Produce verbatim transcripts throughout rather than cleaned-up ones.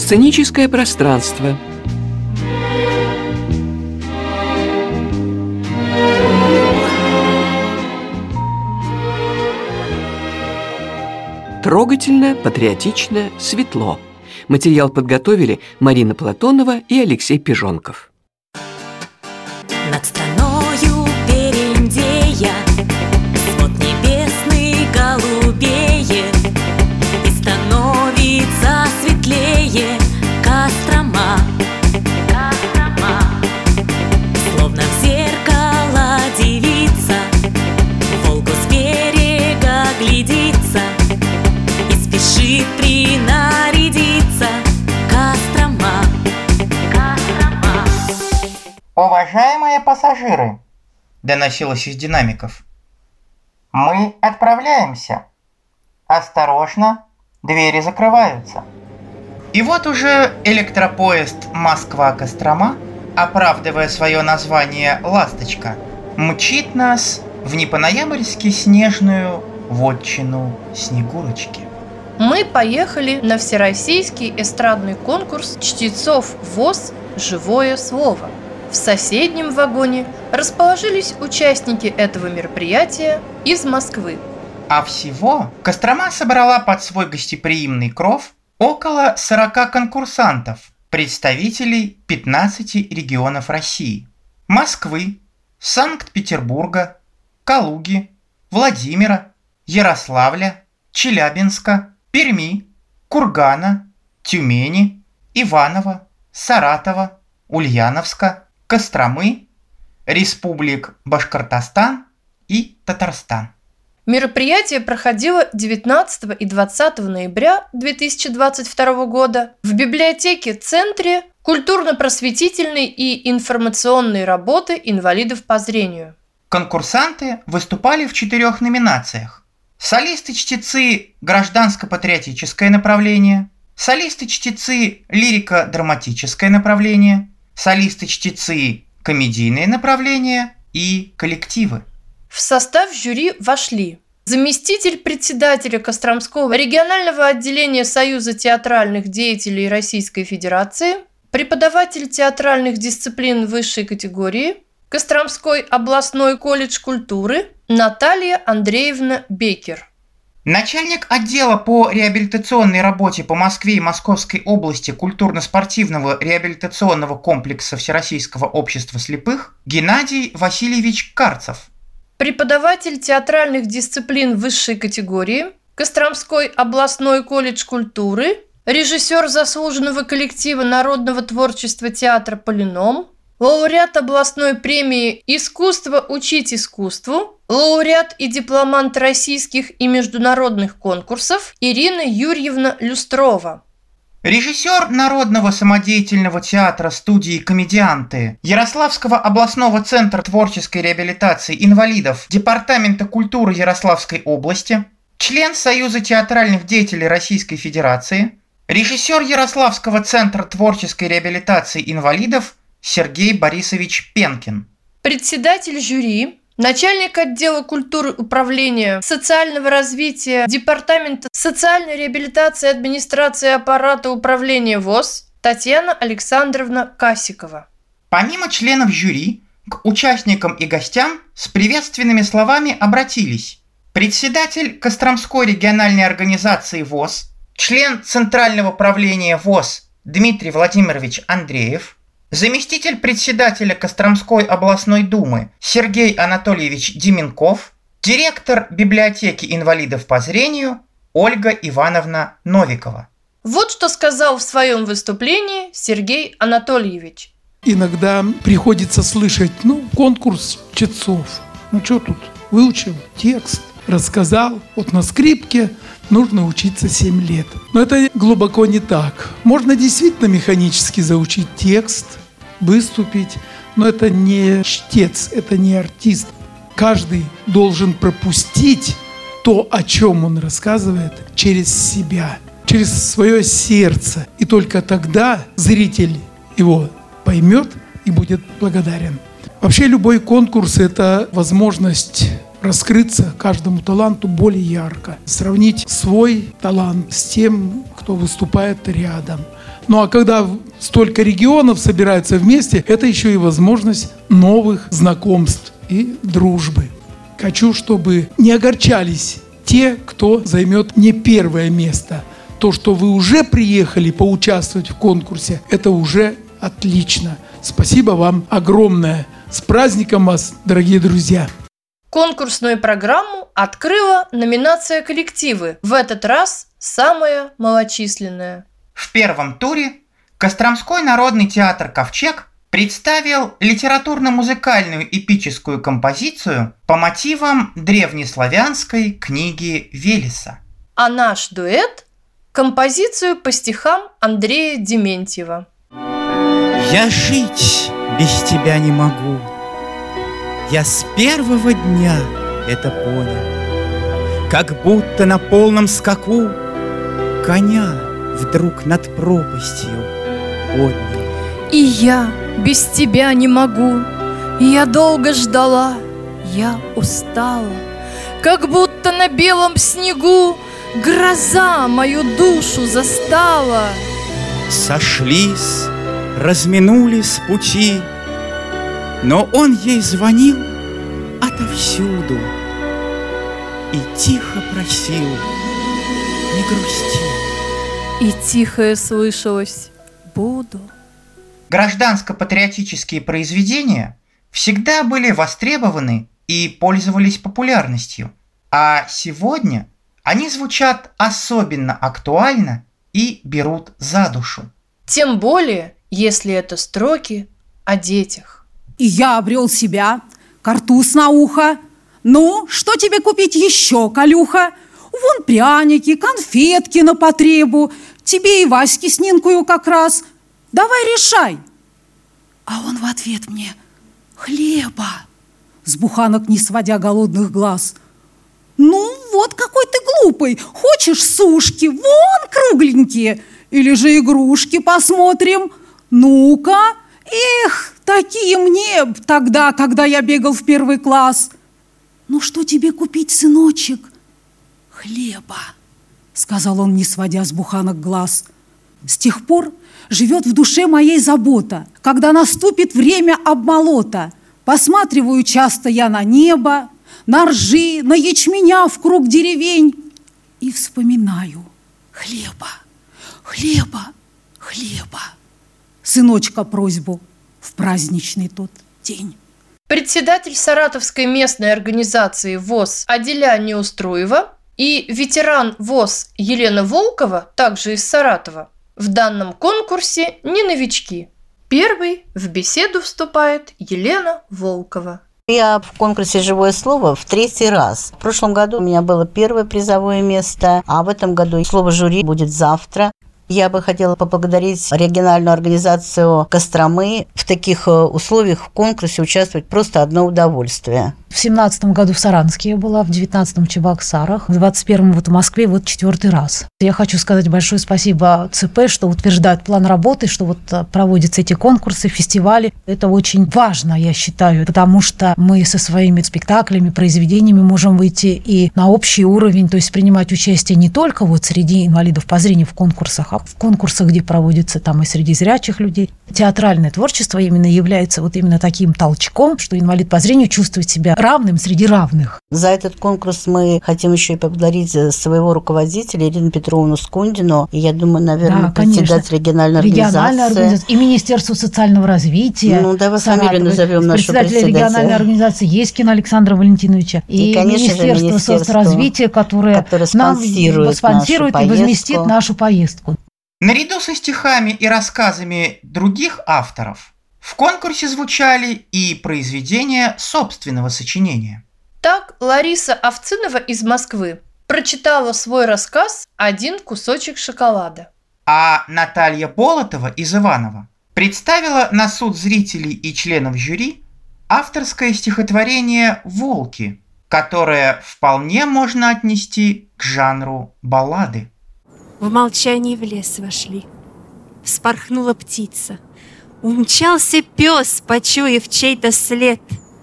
Сценическое пространство. Трогательно, патриотично, светло. Материал подготовили Марина Платонова и Алексей Пижонков. Над страною периндея свод небесный голубее, и становится светлее Кострома. Кострома. Словно в зеркало девица в Волгу с берега глядится и спешит принарядиться. Кострома. Кострома. «Уважаемые пассажиры!» — доносилось из динамиков. «Мы отправляемся. Осторожно, двери закрываются». И вот уже электропоезд Москва-Кострома, оправдывая свое название «Ласточка», мчит нас в непоноябрьски снежную вотчину Снегурочки. Мы поехали на всероссийский эстрадный конкурс чтецов ВОС «Живое слово». В соседнем вагоне расположились участники этого мероприятия из Москвы. А всего Кострома собрала под свой гостеприимный кров около сорока конкурсантов, представителей пятнадцати регионов России: Москвы, Санкт-Петербурга, Калуги, Владимира, Ярославля, Челябинска, Перми, Кургана, Тюмени, Иваново, Саратова, Ульяновска, Костромы, республик Башкортостан и Татарстан. Мероприятие проходило девятнадцатого и двадцатого ноября две тысячи двадцать второго года в библиотеке-центре культурно-просветительной и информационной работы инвалидов по зрению. Конкурсанты выступали в четырех номинациях: солисты-чтецы гражданско-патриотическое направление, солисты-чтецы лирико-драматическое направление, солисты-чтецы комедийное направление и коллективы. В состав жюри вошли заместитель председателя Костромского регионального отделения Союза театральных деятелей Российской Федерации, преподаватель театральных дисциплин высшей категории, Костромской областной колледж культуры Наталья Андреевна Бекер. Начальник отдела по реабилитационной работе по Москве и Московской области культурно-спортивного реабилитационного комплекса Всероссийского общества слепых Геннадий Васильевич Карцев. Преподаватель театральных дисциплин высшей категории, Костромской областной колледж культуры, режиссер заслуженного коллектива народного творчества театра «Полином», лауреат областной премии «Искусство учить искусству», лауреат и дипломант российских и международных конкурсов Ирина Юрьевна Люстрова. Режиссер Народного самодеятельного театра студии «Комедианты» Ярославского областного центра творческой реабилитации инвалидов Департамента культуры Ярославской области, член Союза театральных деятелей Российской Федерации, режиссер Ярославского центра творческой реабилитации инвалидов Сергей Борисович Пенкин. Председатель жюри, начальник отдела культуры управления социального развития Департамента социальной реабилитации администрации аппарата управления ВОС Татьяна Александровна Касикова. Помимо членов жюри, к участникам и гостям с приветственными словами обратились председатель Костромской региональной организации ВОС, член Центрального правления ВОС Дмитрий Владимирович Андреев, заместитель председателя Костромской областной думы Сергей Анатольевич Деменков, директор библиотеки инвалидов по зрению Ольга Ивановна Новикова. Вот что сказал в своем выступлении Сергей Анатольевич. Иногда приходится слышать, ну, конкурс чтецов. Ну, что тут? Выучил текст, рассказал. Вот на скрипке нужно учиться семь лет. Но это глубоко не так. Можно действительно механически заучить текст, выступить, но это не чтец, это не артист. Каждый должен пропустить то, о чем он рассказывает, через себя, через свое сердце. И только тогда зритель его поймет и будет благодарен. Вообще любой конкурс – это возможность раскрыться каждому таланту более ярко, сравнить свой талант с тем, кто выступает рядом. Ну а когда столько регионов собираются вместе, это еще и возможность новых знакомств и дружбы. Хочу, чтобы не огорчались те, кто займет не первое место. То, что вы уже приехали поучаствовать в конкурсе, это уже отлично. Спасибо вам огромное. С праздником вас, дорогие друзья! Конкурсную программу открыла номинация «Коллективы». В этот раз самая малочисленная. В первом туре Костромской народный театр «Ковчег» представил литературно-музыкальную эпическую композицию по мотивам древнеславянской книги Велеса. А наш дуэт – композицию по стихам Андрея Дементьева. Я жить без тебя не могу. Я с первого дня это понял. Как будто на полном скаку коня вдруг над пропастью поднял. И я без тебя не могу. Я долго ждала, я устала. Как будто на белом снегу гроза мою душу застала. Сошлись, разминулись пути, но он ей звонил отовсюду и тихо просил: не грусти. И тихое слышалось: буду. Гражданско-патриотические произведения всегда были востребованы и пользовались популярностью, а сегодня они звучат особенно актуально и берут за душу. Тем более, если это строки о детях. И я обрел себя, картуз на ухо. Ну, что тебе купить еще, Колюха? Вон пряники, конфетки на потребу. Тебе и Ваське с Нинкою как раз. Давай решай. А он в ответ мне: хлеба. С буханок не сводя голодных глаз. Ну, вот какой ты глупый. Хочешь сушки? Вон кругленькие. Или же игрушки посмотрим. Ну-ка. Эх, такие мне тогда, когда я бегал в первый класс. Ну, что тебе купить, сыночек? Хлеба, сказал он, не сводя с буханок глаз. С тех пор живет в душе моей забота. Когда наступит время обмолота, посматриваю часто я на небо, на ржи, на ячменя в круг деревень и вспоминаю: хлеба, хлеба, хлеба. Сыночка просьбу в праздничный тот день. Председатель Саратовской местной организации ВОС Аделя Неустроева и ветеран ВОС Елена Волкова, также из Саратова, в данном конкурсе не новички. Первой в беседу вступает Елена Волкова. Я в конкурсе «Живое слово» в третий раз. В прошлом году у меня было первое призовое место, а в этом году слово жюри будет завтра. Я бы хотела поблагодарить региональную организацию Костромы. В таких условиях в конкурсе участвовать просто одно удовольствие. В семнадцатом году в Саранске я была, в девятнадцатом в Чебоксарах, в двадцать первом вот в Москве, вот четвертый раз. Я хочу сказать большое спасибо ЦП, что утверждает план работы, что вот проводятся эти конкурсы, фестивали. Это очень важно, я считаю, потому что мы со своими спектаклями, произведениями можем выйти и на общий уровень, то есть принимать участие не только вот среди инвалидов по зрению в конкурсах, а в конкурсах, где проводятся там и среди зрячих людей. Театральное творчество именно является вот именно таким толчком, что инвалид по зрению чувствует себя равным среди равных. За этот конкурс мы хотим еще и поблагодарить своего руководителя Ирину Петровну Скундину. И я думаю, наверное, да, председатель региональной организации. организации. И Министерство социального развития. Ну, давай фамилию назовем нашу председателя. Председателя региональной организации Ескина Александра Валентиновича. И, и конечно, Министерство соцразвития, которое, которое спонсирует, нам спонсирует и возместит нашу поездку. Наряду со стихами и рассказами других авторов в конкурсе звучали и произведения собственного сочинения. Так Лариса Овцинова из Москвы прочитала свой рассказ «Один кусочек шоколада». А Наталья Болотова из Иваново представила на суд зрителей и членов жюри авторское стихотворение «Волки», которое вполне можно отнести к жанру баллады. В молчании в лес вошли. Вспорхнула птица. Умчался пес, почуяв чей-то след,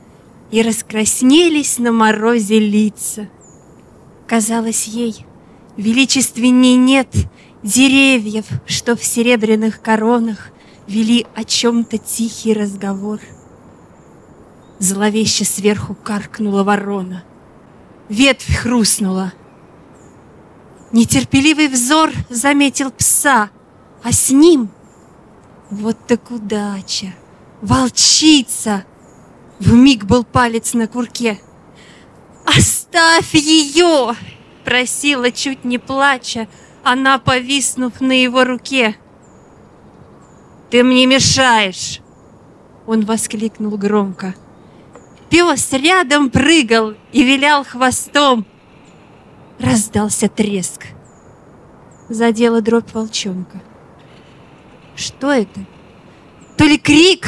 и раскраснелись на морозе лица. Казалось ей, величественней нет деревьев, что в серебряных коронах вели о чем-то тихий разговор. Зловеще сверху каркнула ворона, ветвь хрустнула. Нетерпеливый взор заметил пса, а с ним вот так удача, волчица. Вмиг был палец на курке. «Оставь ее!» — просила, чуть не плача, она, повиснув на его руке. «Ты мне мешаешь!» — он воскликнул громко. Пес рядом прыгал и вилял хвостом. Раздался треск. Задела дробь волчонка. Что это? То ли крик,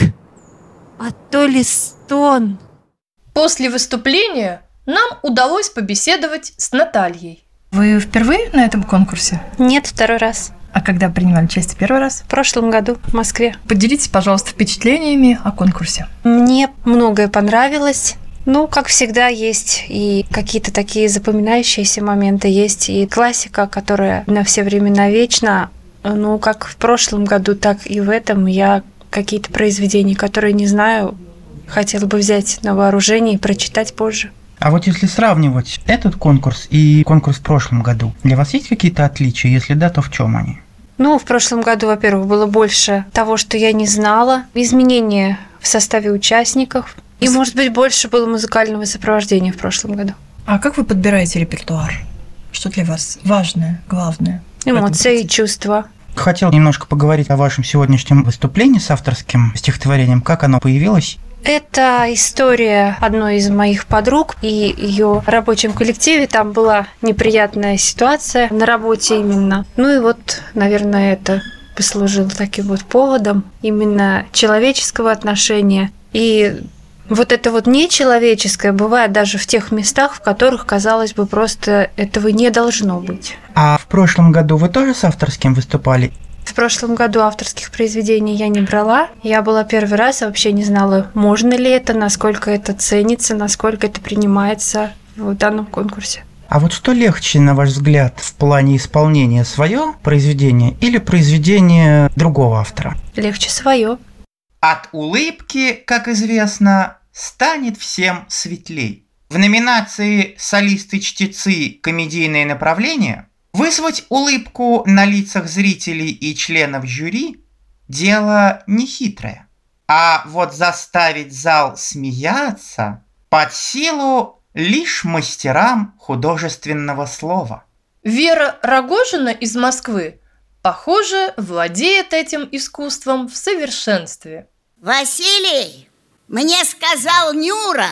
а то ли стон. После выступления нам удалось побеседовать с Натальей. Вы впервые на этом конкурсе? Нет, второй раз. А когда принимали участие первый раз? В прошлом году в Москве. Поделитесь, пожалуйста, впечатлениями о конкурсе. Мне многое понравилось. Ну, как всегда, есть и какие-то такие запоминающиеся моменты, есть и классика, которая на все времена вечна. Ну, как в прошлом году, так и в этом я какие-то произведения, которые не знаю, хотела бы взять на вооружение и прочитать позже. А вот если сравнивать этот конкурс и конкурс в прошлом году, для вас есть какие-то отличия? Если да, то в чем они? Ну, в прошлом году, во-первых, было больше того, что я не знала, изменения в составе участников, и, может быть, больше было музыкального сопровождения в прошлом году. А как вы подбираете репертуар? Что для вас важное, главное? Эмоции и чувства. Хотел немножко поговорить о вашем сегодняшнем выступлении с авторским стихотворением. Как оно появилось? Это история одной из моих подруг и ее рабочем коллективе. Там была неприятная ситуация на работе именно. Ну и вот, наверное, это послужило таким вот поводом именно человеческого отношения. И вот это вот нечеловеческое бывает даже в тех местах, в которых, казалось бы, просто этого не должно быть. А в прошлом году вы тоже с авторским выступали? В прошлом году авторских произведений я не брала. Я была первый раз, и вообще не знала, можно ли это, насколько это ценится, насколько это принимается в данном конкурсе. А вот что легче, на ваш взгляд, в плане исполнения, свое произведение или произведение другого автора? Легче свое. От улыбки, как известно, станет всем светлей. В номинации «Солисты-чтецы. Комедийные направления» вызвать улыбку на лицах зрителей и членов жюри – дело нехитрое. А вот заставить зал смеяться под силу лишь мастерам художественного слова. Вера Рогожина из Москвы, похоже, владеет этим искусством в совершенстве. Василий, мне сказал Нюра,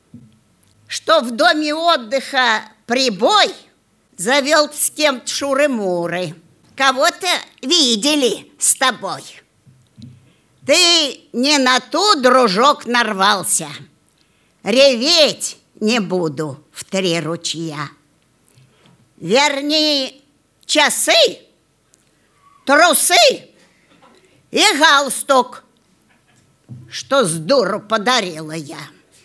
что в доме отдыха «Прибой» завел с кем-то шуры-муры. Кого-то видели с тобой. Ты не на ту, дружок, нарвался. Реветь не буду в три ручья. Верни часы, трусы и галстук, что с дуру подарила я.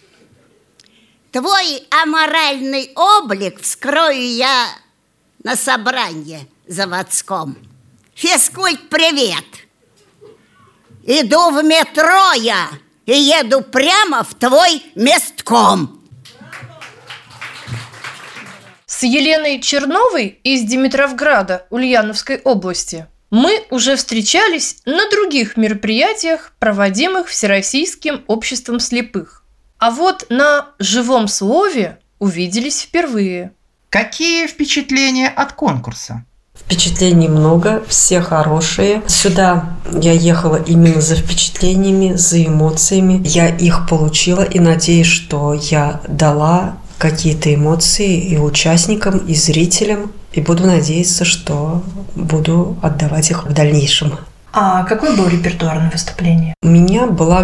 Твой аморальный облик вскрою я на собрании заводском. Физкульт, привет! Иду в метро я и еду прямо в твой местком. С Еленой Черновой из Димитровграда, Ульяновской области, мы уже встречались на других мероприятиях, проводимых Всероссийским обществом слепых. А вот на живом слове увиделись впервые. Какие впечатления от конкурса? Впечатлений много, все хорошие. Сюда я ехала именно за впечатлениями, за эмоциями. Я их получила и надеюсь, что я дала какие-то эмоции и участникам, и зрителям. И буду надеяться, что буду отдавать их в дальнейшем. А какой был репертуар на выступление? У меня была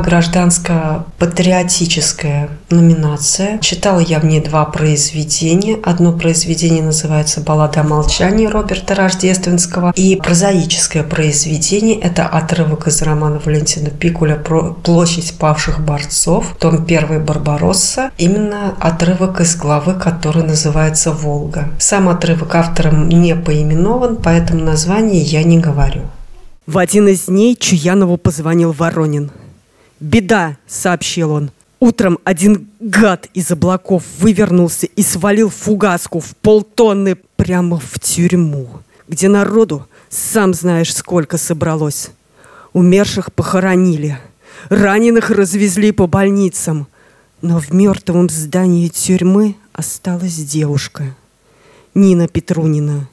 гражданско-патриотическая номинация. Читала я в ней два произведения. Одно произведение называется «Баллада о молчании» Роберта Рождественского. И прозаическое произведение – это отрывок из романа Валентина Пикуля про «Площадь павших борцов», том первый «Барбаросса». Именно отрывок из главы, который называется «Волга». Сам отрывок автором не поименован, поэтому название я не говорю. В один из дней Чуянову позвонил Воронин. «Беда», — сообщил он. «Утром один гад из облаков вывернулся и свалил фугаску в полтонны прямо в тюрьму, где народу, сам знаешь, сколько собралось. Умерших похоронили, раненых развезли по больницам, но в мертвом здании тюрьмы осталась девушка, Нина Петрунина.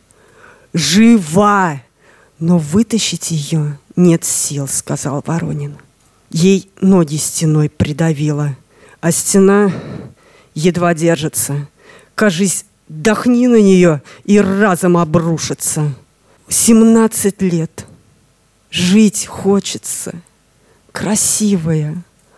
Жива! Но вытащить ее нет сил», — сказал Воронин. Ей ноги стеной придавило, а стена едва держится. Кажись, дохни на нее и разом обрушится. Семнадцать лет. Жить хочется. Красивая.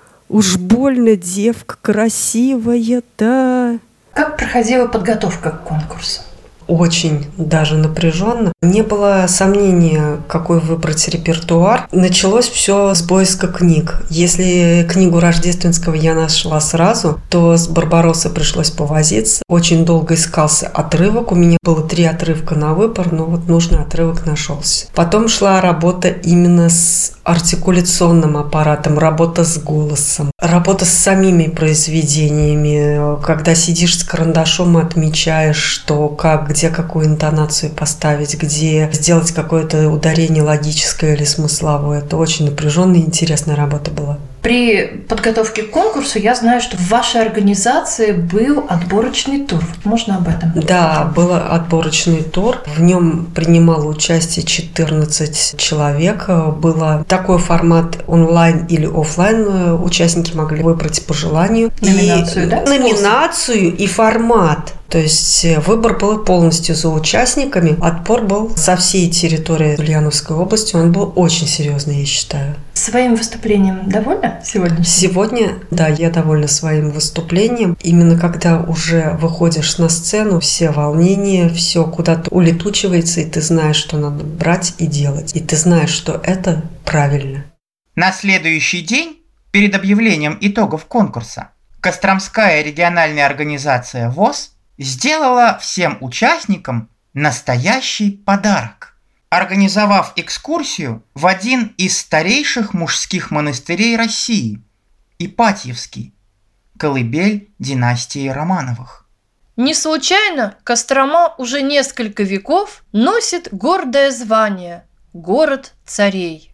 Уж больно девка красивая, да. Как проходила подготовка к конкурсу? Очень даже напряженно. Не было сомнения, какой выбрать репертуар. Началось все с поиска книг. Если книгу Рождественского я нашла сразу, то с «Барбароссой» пришлось повозиться. Очень долго искался отрывок. У меня было три отрывка на выбор, но вот нужный отрывок нашелся. Потом шла работа именно с артикуляционным аппаратом, работа с голосом, работа с самими произведениями. Когда сидишь с карандашом и отмечаешь, что как, где какую интонацию поставить, где сделать какое-то ударение логическое или смысловое. Это очень напряженная и интересная работа была. При подготовке к конкурсу я знаю, что в вашей организации был отборочный тур. Можно об этом? Да, был отборочный тур. В нем принимало участие четырнадцать человек. Был такой формат онлайн или офлайн. Участники могли выбрать по желанию. Номинацию, и, да? Номинацию и формат. То есть выбор был полностью за участниками. Отбор был со всей территории Ульяновской области. Он был очень серьезный, я считаю. Своим выступлением довольна сегодня? Сегодня, да, я довольна своим выступлением. Именно когда уже выходишь на сцену, все волнения, все куда-то улетучивается, и ты знаешь, что надо брать и делать. И ты знаешь, что это правильно. На следующий день, перед объявлением итогов конкурса, Костромская региональная организация ВОС сделала всем участникам настоящий подарок, организовав экскурсию в один из старейших мужских монастырей России – Ипатьевский, колыбель династии Романовых. Не случайно Кострома уже несколько веков носит гордое звание – город царей.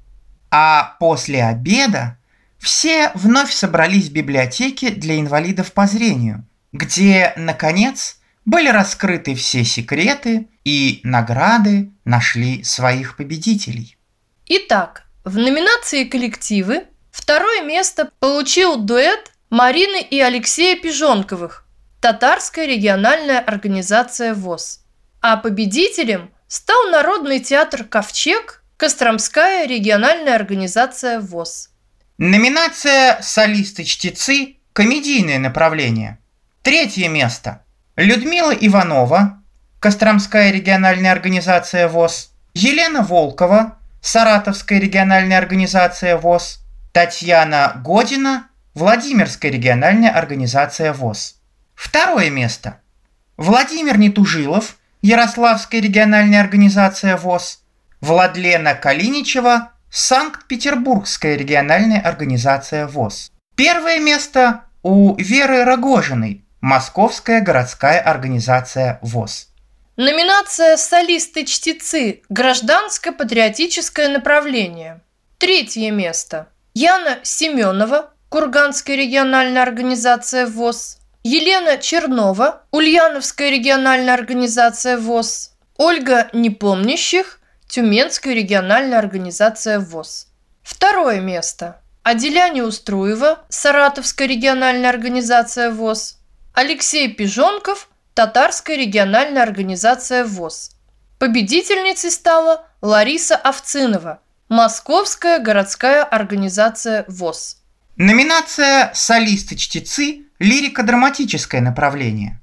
А после обеда все вновь собрались в библиотеке для инвалидов по зрению, где, наконец, были раскрыты все секреты и награды нашли своих победителей. Итак, в номинации «Коллективы» второе место получил дуэт Марины и Алексея Пижонковых, Татарская региональная организация ВОС. А победителем стал Народный театр «Ковчег», Костромская региональная организация ВОС. Номинация «Солисты-чтецы», комедийное направление. Третье место. Людмила Иванова, Костромская региональная организация ВОС. Елена Волкова, Саратовская региональная организация ВОС. Татьяна Година, Владимирская региональная организация ВОС. Второе место. Владимир Нетужилов, Ярославская региональная организация ВОС. Владлена Калиничева, Санкт-Петербургская региональная организация ВОС. Первое место у Веры Рогожиной, Московская городская организация ВОС. Номинация «Солисты-чтецы», гражданско-патриотическое направление. Третье место. Яна Семенова, Курганская региональная организация ВОС. Елена Чернова, Ульяновская региональная организация ВОС. Ольга Непомнящих, Тюменская региональная организация ВОС. Второе место. Аделя Неуструева, Саратовская региональная организация ВОС. Алексей Пижонков, Татарская региональная организация ВОС. Победительницей стала Лариса Овцинова, Московская городская организация ВОС. Номинация «Солисты-чтецы. Лирико-драматическое направление».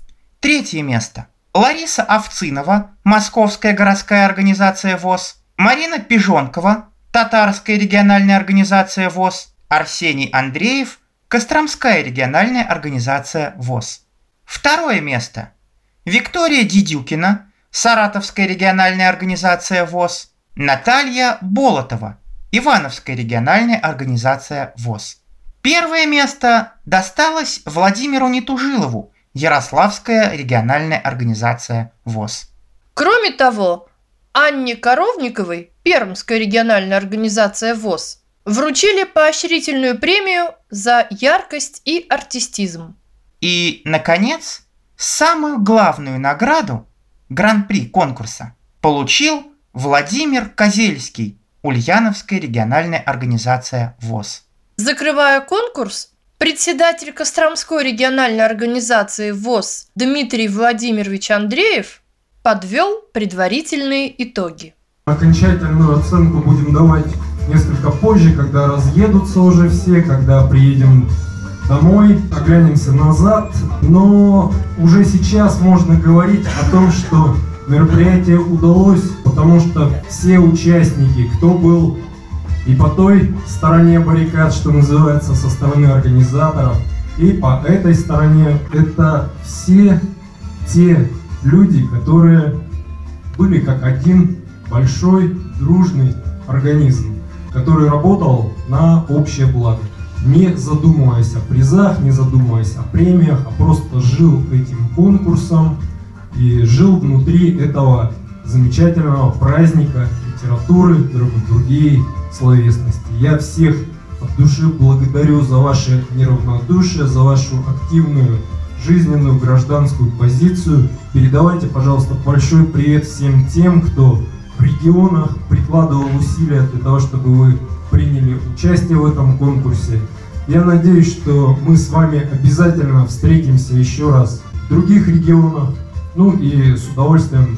Третье место. Лариса Овцинова, Московская городская организация ВОС. Марина Пижонкова, Татарская региональная организация ВОС. Арсений Андреев, Костромская региональная организация ВОС. Второе место. Виктория Дидюкина, Саратовская региональная организация ВОС. Наталья Болотова, Ивановская региональная организация ВОС. Первое место досталось Владимиру Нетужилову, Ярославская региональная организация ВОС. Кроме того, Анне Коровниковой, Пермская региональная организация ВОС, вручили поощрительную премию за яркость и артистизм. И, наконец, самую главную награду, гран-при конкурса, получил Владимир Козельский, Ульяновская региональная организация ВОС. Закрывая конкурс, председатель Костромской региональной организации ВОС Дмитрий Владимирович Андреев подвел предварительные итоги. Окончательную оценку будем давать несколько позже, когда разъедутся уже все, когда приедем домой, оглянемся назад. Но уже сейчас можно говорить о том, что мероприятие удалось, потому что все участники, кто был и по той стороне баррикад, что называется, со стороны организаторов, и по этой стороне, это все те люди, которые были как один большой дружный организм, который работал на общее благо, не задумываясь о призах, не задумываясь о премиях, а просто жил этим конкурсом и жил внутри этого замечательного праздника литературы, драматургии, словесности. Я всех от души благодарю за ваше неравнодушие, за вашу активную жизненную гражданскую позицию. Передавайте, пожалуйста, большой привет всем тем, кто в регионах прикладывал усилия для того, чтобы вы приняли участие в этом конкурсе. Я надеюсь, что мы с вами обязательно встретимся еще раз в других регионах. Ну и с удовольствием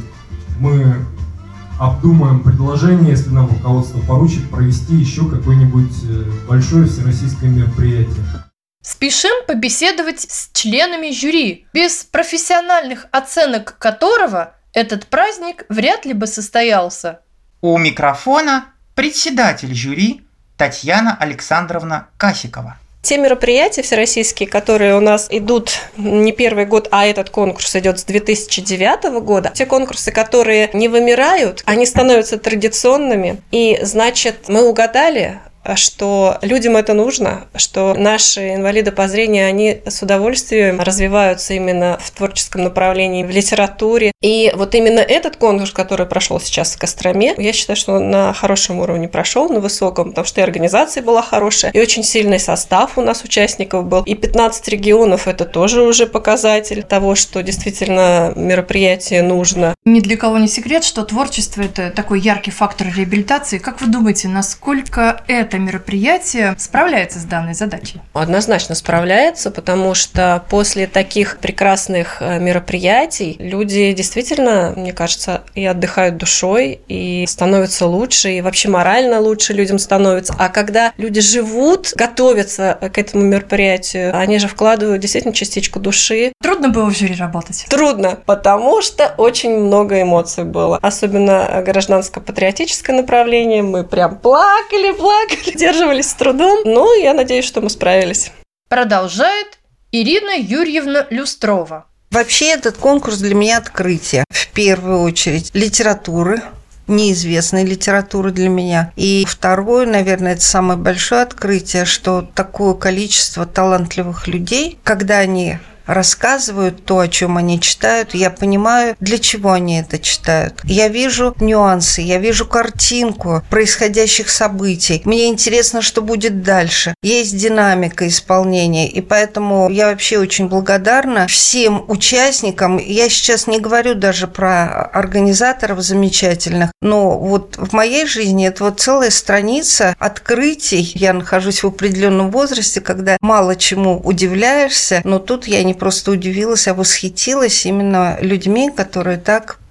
мы обдумаем предложение, если нам руководство поручит, провести еще какое-нибудь большое всероссийское мероприятие. Спешим побеседовать с членами жюри, без профессиональных оценок которого этот праздник вряд ли бы состоялся. У микрофона председатель жюри Татьяна Александровна Касикова. Те мероприятия всероссийские, которые у нас идут не первый год, а этот конкурс идет с две тысячи девятого года, те конкурсы, которые не вымирают, они становятся традиционными. И, значит, мы угадали, что людям это нужно, что наши инвалиды по зрению, они с удовольствием развиваются именно в творческом направлении, в литературе. И вот именно этот конкурс, который прошел сейчас в Костроме, я считаю, что он на хорошем уровне прошел, на высоком, потому что и организация была хорошая, и очень сильный состав у нас участников был. И пятнадцать регионов – это тоже уже показатель того, что действительно мероприятие нужно. Ни для кого не секрет, что творчество – это такой яркий фактор реабилитации. Как вы думаете, насколько это мероприятие справляется с данной задачей? Однозначно справляется, потому что после таких прекрасных мероприятий люди действительно, мне кажется, и отдыхают душой, и становятся лучше, и вообще морально лучше людям становится. А когда люди живут, готовятся к этому мероприятию, они же вкладывают действительно частичку души. Трудно было в жюри работать? Трудно, потому что очень много эмоций было. Особенно гражданско-патриотическое направление. Мы прям плакали, плакали. Сдерживались с трудом, но я надеюсь, что мы справились. Продолжает Ирина Юрьевна Люстрова. Вообще этот конкурс для меня открытие. В первую очередь литературы, неизвестной литературы для меня. И второе, наверное, это самое большое открытие, что такое количество талантливых людей, когда они рассказывают то, о чем они читают, я понимаю, для чего они это читают. Я вижу нюансы, я вижу картинку происходящих событий. Мне интересно, что будет дальше. Есть динамика исполнения, и поэтому я вообще очень благодарна всем участникам. Я сейчас не говорю даже про организаторов замечательных, но вот в моей жизни это вот целая страница открытий. Я нахожусь в определенном возрасте, когда мало чему удивляешься, но тут я не просто удивилась, а восхитилась именно людьми, которые так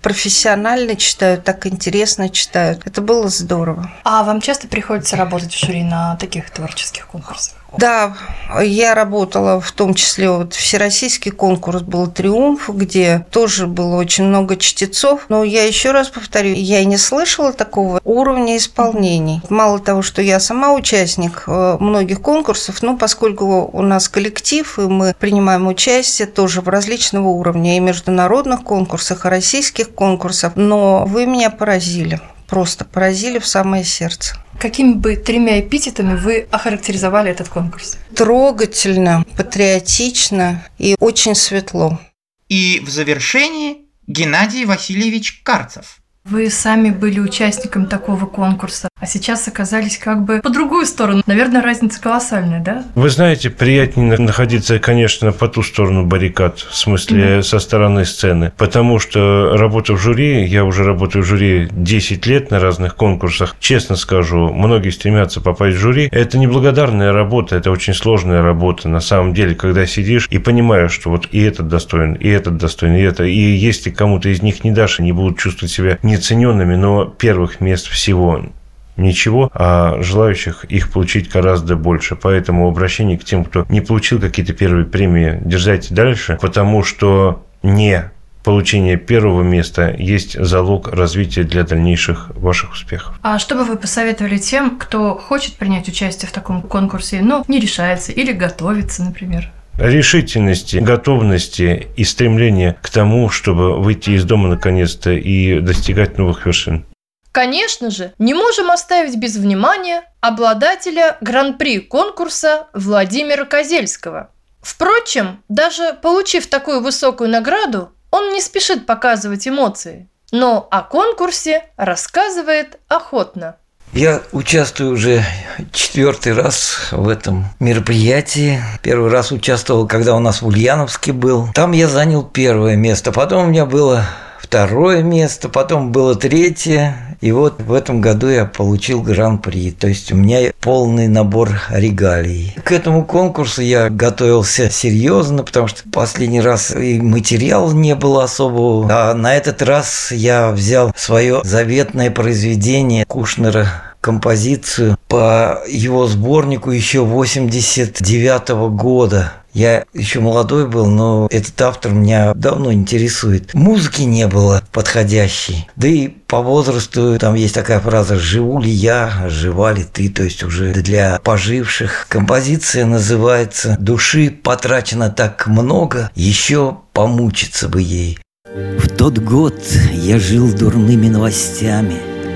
профессионально читают, так интересно читают. Это было здорово. А вам часто приходится работать в жюри на таких творческих конкурсах? Да, я работала в том числе, вот всероссийский конкурс был «Триумф», где тоже было очень много чтецов. Но я еще раз повторю, я и не слышала такого уровня исполнений. Мало того, что я сама участник многих конкурсов, но поскольку у нас коллектив, и мы принимаем участие тоже в различного уровня, и международных конкурсах, и российских конкурсах, но вы меня поразили. Просто поразили в самое сердце. Какими бы тремя эпитетами вы охарактеризовали этот конкурс? Трогательно, патриотично и очень светло. И в завершении Геннадий Васильевич Карцев. Вы сами были участником такого конкурса, а сейчас оказались как бы по другую сторону. Наверное, разница колоссальная, да? Вы знаете, приятнее находиться, конечно, по ту сторону баррикад, в смысле, mm-hmm. со стороны сцены. Потому что работа в жюри, я уже работаю в жюри десять лет на разных конкурсах. Честно скажу, многие стремятся попасть в жюри. Это неблагодарная работа, это очень сложная работа. На самом деле, когда сидишь и понимаешь, что вот и этот достоин, и этот достоин, и это. И если кому-то из них не дашь, они будут чувствовать себя неоцененными, но первых мест всего ничего, а желающих их получить гораздо больше. Поэтому обращение к тем, кто не получил какие-то первые премии, дерзайте дальше, потому что не получение первого места есть залог развития для дальнейших ваших успехов. А что бы вы посоветовали тем, кто хочет принять участие в таком конкурсе, но не решается или готовится, например? Решительности, готовности и стремления к тому, чтобы выйти из дома наконец-то и достигать новых вершин. Конечно же, не можем оставить без внимания обладателя гран-при конкурса Владимира Козельского. Впрочем, даже получив такую высокую награду, он не спешит показывать эмоции, но о конкурсе рассказывает охотно. Я участвую уже четвертый раз в этом мероприятии. Первый раз участвовал, когда у нас в Ульяновске был. Там я занял первое место. Потом у меня было второе место, потом было третье. И вот в этом году я получил гран-при. То есть у меня полный набор регалий. К этому конкурсу я готовился серьезно, потому что последний раз и материала не было особого. А на этот раз я взял свое заветное произведение Кушнера, композицию по его сборнику еще восемьдесят девятого года. Я еще молодой был, но этот автор меня давно интересует. Музыки не было подходящей. Да и по возрасту там есть такая фраза «живу ли я, жива ли ты», то есть уже для поживших. Композиция называется «Души потрачено так много, еще помучиться бы ей». В тот год я жил дурными новостями,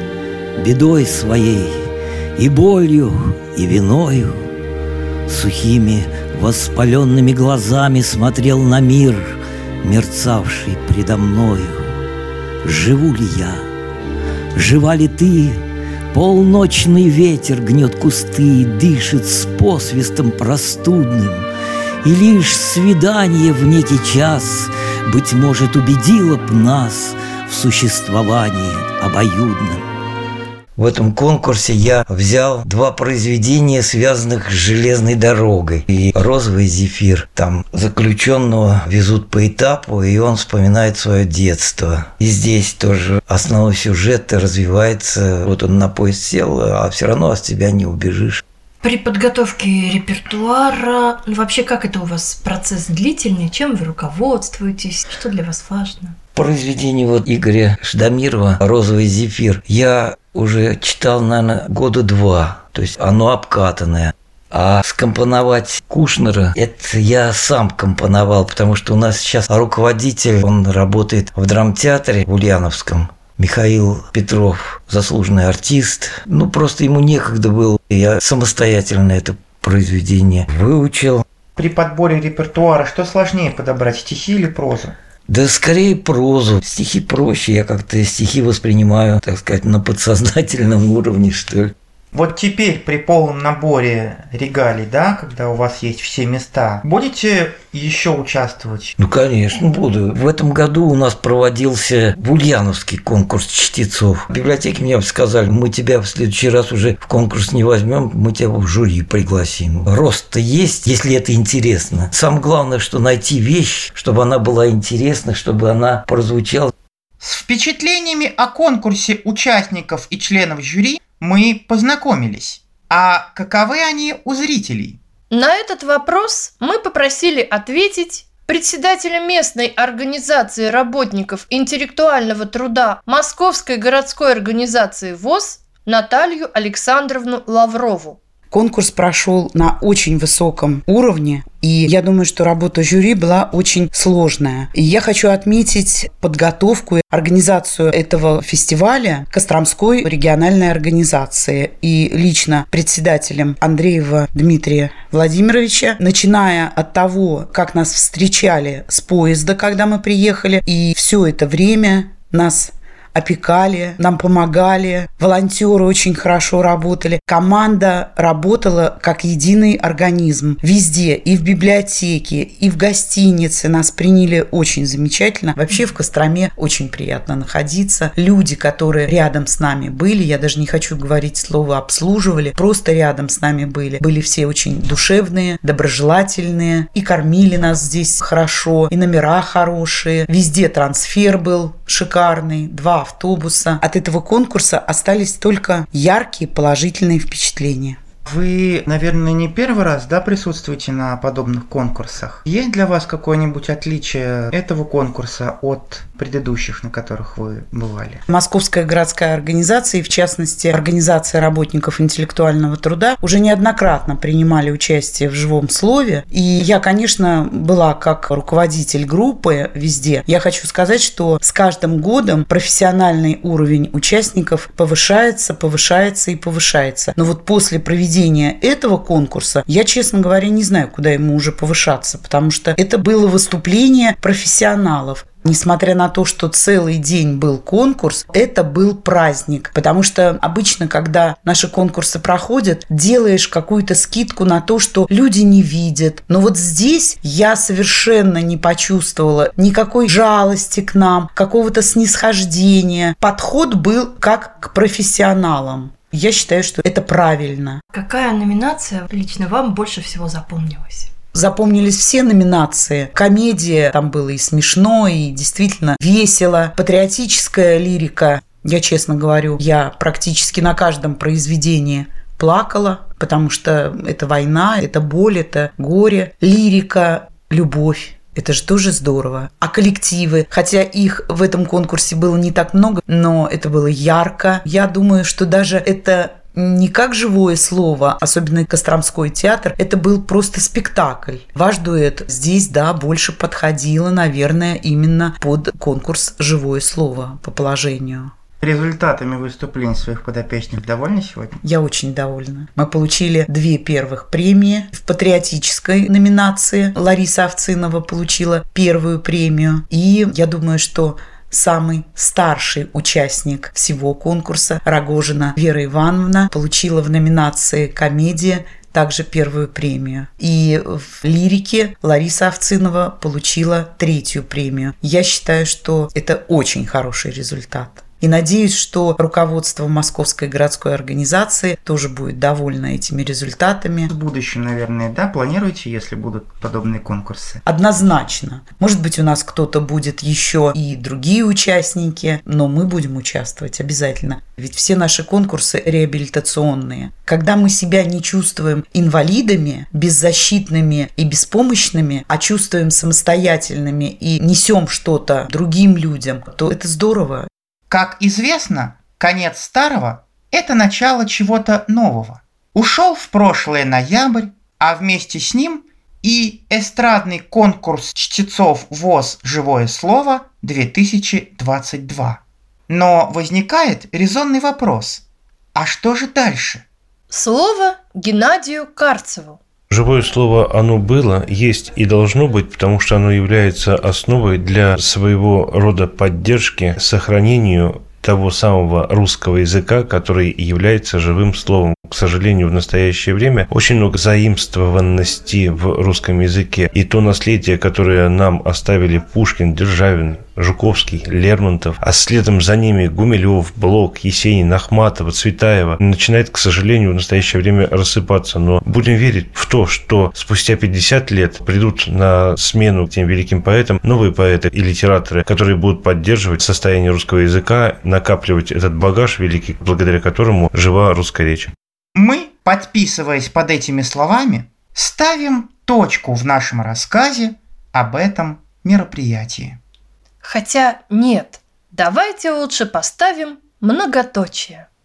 бедой своей и болью, и виною. Сухими воспаленными глазами смотрел на мир, мерцавший предо мною. Живу ли я? Жива ли ты? Полночный ветер гнет кусты и дышит с посвистом простудным. И лишь свидание в некий час, быть может, убедило б нас в существовании обоюдном. В этом конкурсе я взял два произведения, связанных с железной дорогой. И «Розовый зефир». Там заключенного везут по этапу, и он вспоминает свое детство. И здесь тоже основной сюжет развивается. Вот он на поезд сел, а все равно от тебя не убежишь. При подготовке репертуара, ну, вообще, как это у вас процесс длительный? Чем вы руководствуетесь? Что для вас важно? Произведение вот Игоря Ждамирова «Розовый зефир» я уже читал, наверное, года два. То есть оно обкатанное. А скомпоновать Кушнера – это я сам компоновал, потому что у нас сейчас руководитель, он работает в драмтеатре в Ульяновском. Михаил Петров, заслуженный артист. Ну, просто ему некогда было. Я самостоятельно это произведение выучил. При подборе репертуара что сложнее подобрать, стихи или прозу? Да скорее прозу. Стихи проще. Я как-то стихи воспринимаю, так сказать, на подсознательном уровне, что ли. Вот теперь при полном наборе регалий, да, когда у вас есть все места, будете еще участвовать? Ну, конечно, буду. В этом году у нас проводился в Ульяновске конкурс чтецов. В библиотеке мне сказали, мы тебя в следующий раз уже в конкурс не возьмем, мы тебя в жюри пригласим. Рост-то есть, если это интересно. Самое главное, что найти вещь, чтобы она была интересна, чтобы она прозвучала. С впечатлениями о конкурсе участников и членов жюри мы познакомились. А каковы они у зрителей? На этот вопрос мы попросили ответить председателя местной организации работников интеллектуального труда Московской городской организации ВОС Наталью Александровну Лаврову. Конкурс прошел на очень высоком уровне, и я думаю, что работа жюри была очень сложная. И я хочу отметить подготовку и организацию этого фестиваля Костромской региональной организации и лично председателем Андреева Дмитрия Владимировича, начиная от того, как нас встречали с поезда, когда мы приехали, и все это время нас опекали, нам помогали, волонтеры очень хорошо работали. Команда работала как единый организм. Везде, и в библиотеке, и в гостинице нас приняли очень замечательно. Вообще в Костроме очень приятно находиться. Люди, которые рядом с нами были, я даже не хочу говорить слово «обслуживали», просто рядом с нами были. Были все очень душевные, доброжелательные, и кормили нас здесь хорошо, и номера хорошие. Везде трансфер был шикарный, два автобуса. От этого конкурса остались только яркие положительные впечатления. Вы, наверное, не первый раз, да, присутствуете на подобных конкурсах? Есть для вас какое-нибудь отличие этого конкурса от предыдущих, на которых вы бывали? Московская городская организация, и в частности организация работников интеллектуального труда, уже неоднократно принимали участие в живом слове. И я, конечно, была как руководитель группы везде. Я хочу сказать, что с каждым годом профессиональный уровень участников повышается, повышается и повышается. Но вот после проведения этого конкурса, я, честно говоря, не знаю, куда ему уже повышаться, потому что это было выступление профессионалов. Несмотря на то, что целый день был конкурс, это был праздник. Потому что обычно, когда наши конкурсы проходят, делаешь какую-то скидку на то, что люди не видят. Но вот здесь я совершенно не почувствовала никакой жалости к нам, какого-то снисхождения. Подход был как к профессионалам. Я считаю, что это правильно. Какая номинация лично вам больше всего запомнилась? Запомнились все номинации. Комедия, там было и смешно, и действительно весело. Патриотическая лирика. Я честно говорю, я практически на каждом произведении плакала, потому что это война, это боль, это горе. Лирика, любовь. Это же тоже здорово. А коллективы, хотя их в этом конкурсе было не так много, но это было ярко. Я думаю, что даже это не как живое слово, особенно Костромской театр, это был просто спектакль. Ваш дуэт здесь, да, больше подходило, наверное, именно под конкурс «Живое слово» по положению. Результатами выступлений своих подопечных довольны сегодня? Я очень довольна. Мы получили две первых премии в патриотической номинации. Лариса Овцинова получила первую премию. И я думаю, что самый старший участник всего конкурса, Рогожина Вера Ивановна, получила в номинации «Комедия» также первую премию. И в лирике Лариса Овцинова получила третью премию. Я считаю, что это очень хороший результат. И надеюсь, что руководство Московской городской организации тоже будет довольно этими результатами. В будущем, наверное, да? Планируете, если будут подобные конкурсы? Однозначно. Может быть, у нас кто-то будет еще и другие участники, но мы будем участвовать обязательно. Ведь все наши конкурсы реабилитационные. Когда мы себя не чувствуем инвалидами, беззащитными и беспомощными, а чувствуем самостоятельными и несем что-то другим людям, то это здорово. Как известно, конец старого – это начало чего-то нового. Ушел в прошлое ноябрь, а вместе с ним и эстрадный конкурс чтецов ВОС «Живое слово» две тысячи двадцать два. Но возникает резонный вопрос – а что же дальше? Слово Геннадию Карцеву. Живое слово, оно было, есть и должно быть, потому что оно является основой для своего рода поддержки, сохранению того самого русского языка, который является живым словом. К сожалению, в настоящее время очень много заимствованности в русском языке. И то наследие, которое нам оставили Пушкин, Державин, Жуковский, Лермонтов, а следом за ними Гумилев, Блок, Есенин, Ахматова, Цветаева, начинает, к сожалению, в настоящее время рассыпаться. Но будем верить в то, что спустя пятьдесят лет придут на смену тем великим поэтам новые поэты и литераторы, которые будут поддерживать состояние русского языка, накапливать этот багаж великий, благодаря которому жива русская речь. Мы, подписываясь под этими словами, ставим точку в нашем рассказе об этом мероприятии. Хотя нет, давайте лучше поставим многоточие.